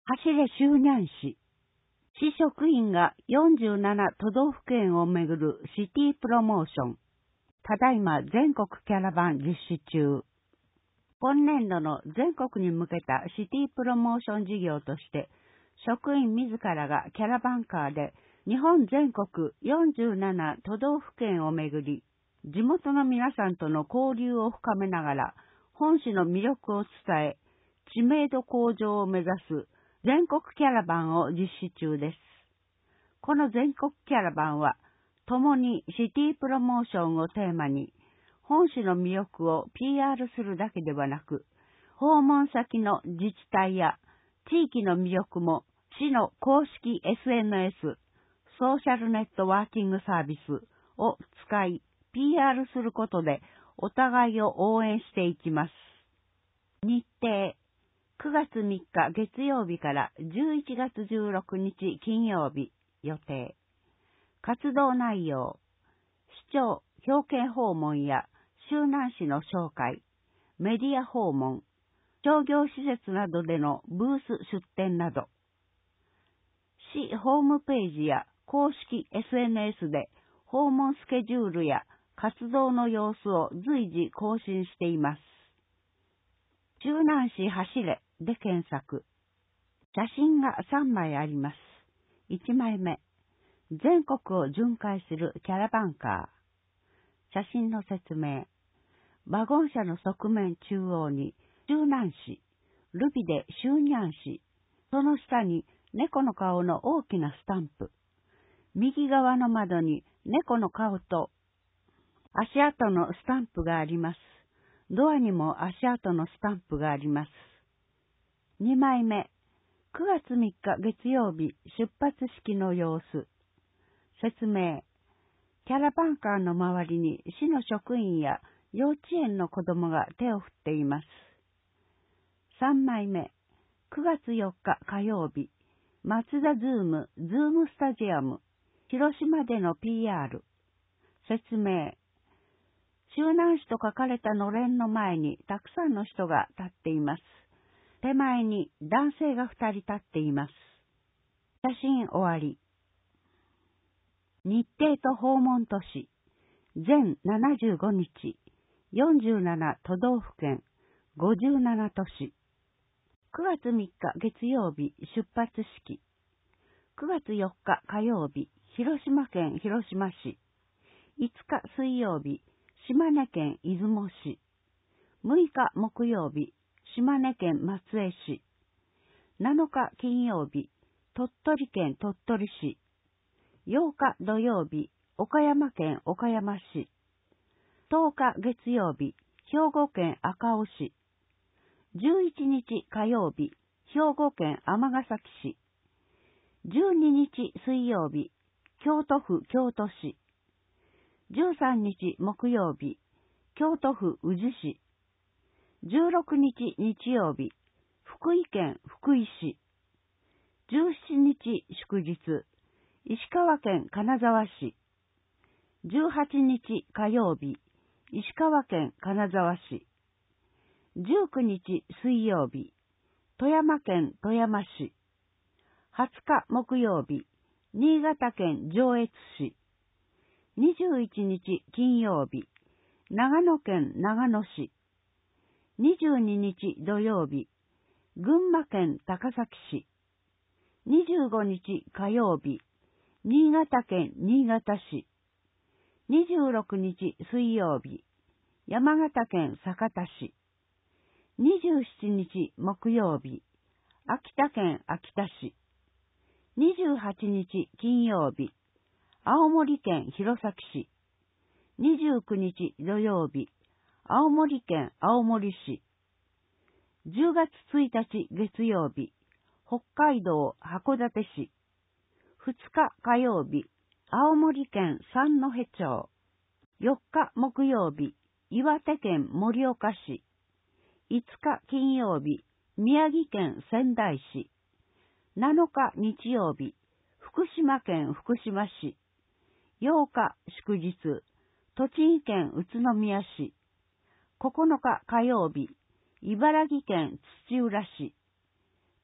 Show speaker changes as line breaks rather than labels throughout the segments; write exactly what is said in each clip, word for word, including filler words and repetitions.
走れ周南市。市職員がよんじゅうなな都道府県をめぐるシティプロモーション。ただいま全国キャラバン実施中。今年度の全国に向けたシティプロモーション事業として、職員自らがキャラバンカーで日本全国よんじゅうなな都道府県をめぐり、地元の皆さんとの交流を深めながら、本市の魅力を伝え、知名度向上を目指す全国キャラバンを実施中です。この全国キャラバンは、共にシティプロモーションをテーマに、本市の魅力を ピーアール するだけではなく、訪問先の自治体や地域の魅力も市の公式 エスエヌエス、ソーシャルネットワーキングサービスを使い ピーアール することでお互いを応援していきます。日程、くがつみっか月曜日からじゅういちがつじゅうろくにち金曜日予定。活動内容、市長表敬訪問や周南市の紹介、メディア訪問、商業施設などでのブース出展など。市ホームページや公式 エスエヌエスで訪問スケジュールや活動の様子を随時更新しています。周南市走れで検索。写真がさんまいあります。いちまいめ。全国を巡回するキャラバンカー。写真の説明。ワゴン車の側面中央に周南市、ルビで周南市、その下に猫の顔の大きなスタンプ。右側の窓に猫の顔と足跡のスタンプがあります。ドアにも足跡のスタンプがあります。にまいめ。くがつみっか月曜日出発式の様子。説明。キャラバンカーの周りに市の職員や幼稚園の子供が手を振っています。さんまいめ。くがつよっか火曜日、マツダズームズームスタジアム、広島での ピーアール。説明。周南市と書かれたのれんの前にたくさんの人が立っています。手前に男性がふたり立っています。写真終わり。日程と訪問都市、全ななじゅうごにち、よんじゅうなな都道府県、ごじゅうななとし。くがつみっか月曜日出発式。くがつよっか火曜日、広島県広島市。いつか水曜日、島根県出雲市。むいか木曜日、島根県松江市。なのか金曜日、鳥取県鳥取市。ようか土曜日、岡山県岡山市。とおか月曜日、兵庫県赤穂市。じゅういちにち火曜日、兵庫県尼崎市。じゅうににち水曜日、京都府京都市。じゅうさんにち木曜日、京都府宇治市。じゅうろくにち日曜日、福井県福井市。じゅうしちにち祝日、石川県金沢市。じゅうはちにち火曜日、石川県金沢市。じゅうくにち水曜日、富山県富山市。はつか木曜日、新潟県上越市。にじゅういちにち金曜日、長野県長野市。にじゅうににち土曜日、群馬県高崎市。にじゅうごにち火曜日、新潟県新潟市。にじゅうろくにち水曜日、山形県酒田市。にじゅうしちにち木曜日、秋田県秋田市。にじゅうはちにち金曜日、青森県弘前市。にじゅうくにち土曜日、青森県青森市。じゅうがつついたち月曜日、北海道函館市。ふつか火曜日、青森県三戸町。よっか木曜日、岩手県盛岡市。いつか金曜日、宮城県仙台市。なのか日曜日、福島県福島市。ようか祝日、栃木県宇都宮市。ここのか火曜日、茨城県土浦市。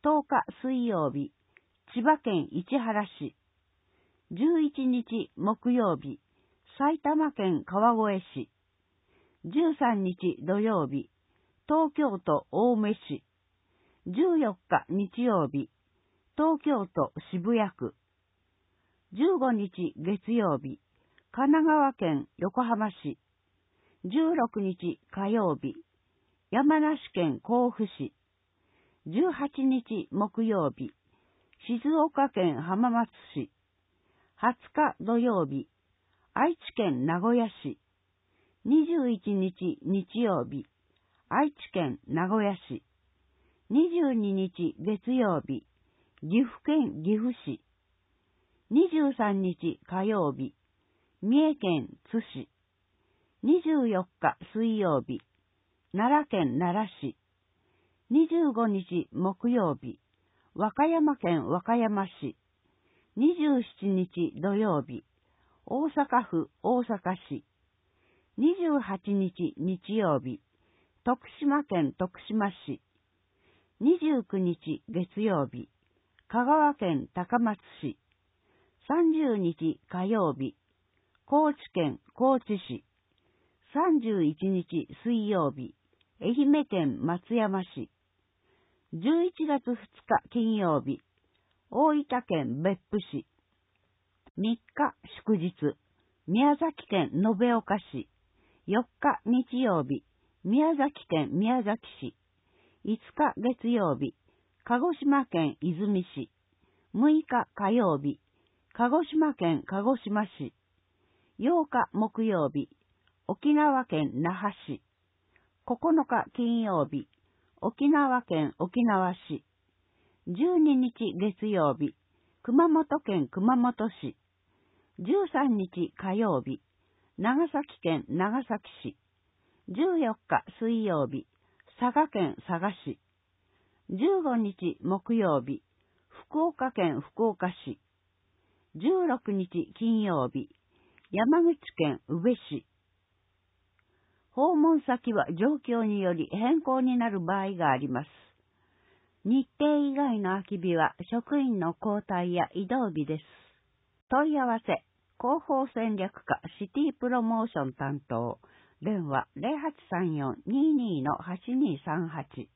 とおか水曜日、千葉県市原市。じゅういちにち木曜日、埼玉県川越市。じゅうさんにち土曜日、東京都青梅市。じゅうよっか日曜日、東京都渋谷区。じゅうごにち月曜日、神奈川県横浜市。じゅうろくにち火曜日、山梨県甲府市。じゅうはちにち木曜日、静岡県浜松市。はつか土曜日、愛知県名古屋市。にじゅういちにち日曜日、愛知県名古屋市。にじゅうににち月曜日、岐阜県岐阜市。にじゅうさんにち火曜日、三重県津市。にじゅうよっか水曜日、奈良県奈良市。にじゅうごにち木曜日、和歌山県和歌山市。にじゅうしちにち土曜日、大阪府大阪市。にじゅうはちにち日曜日、徳島県徳島市。にじゅうくにち月曜日、香川県高松市。さんじゅうにち火曜日、高知県高知市。さんじゅういちにち水曜日、愛媛県松山市。じゅういちがつふつか金曜日、大分県別府市。みっか祝日、宮崎県延岡市。よっか日曜日、宮崎県宮崎市。いつか月曜日、鹿児島県出水市。むいか火曜日、鹿児島県鹿児島市。ようか木曜日、沖縄県那覇市。ここのか金曜日、沖縄県沖縄市。じゅうににち月曜日、熊本県熊本市。じゅうさんにち火曜日、長崎県長崎市。じゅうよっか水曜日、佐賀県佐賀市。じゅうごにち木曜日、福岡県福岡市。じゅうろくにち金曜日、山口県宇部市。訪問先は状況により変更になる場合があります。日程以外の空き日は職員の交代や移動日です。問い合わせ、広報戦略課シティプロモーション担当、電話 ゼロはちさんよん にーにー はちにーさんはち。